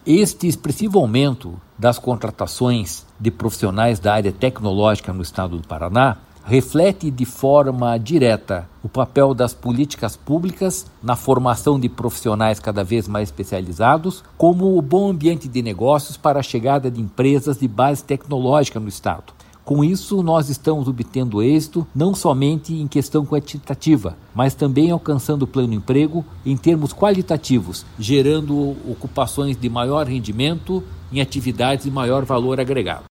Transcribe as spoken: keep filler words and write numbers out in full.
Este expressivo aumento das contratações de profissionais da área tecnológica no estado do Paraná reflete de forma direta o papel das políticas públicas na formação de profissionais cada vez mais especializados, como o bom ambiente de negócios para a chegada de empresas de base tecnológica no estado. Com isso, nós estamos obtendo êxito não somente em questão quantitativa, mas também alcançando o pleno emprego em termos qualitativos, gerando ocupações de maior rendimento em atividades de maior valor agregado.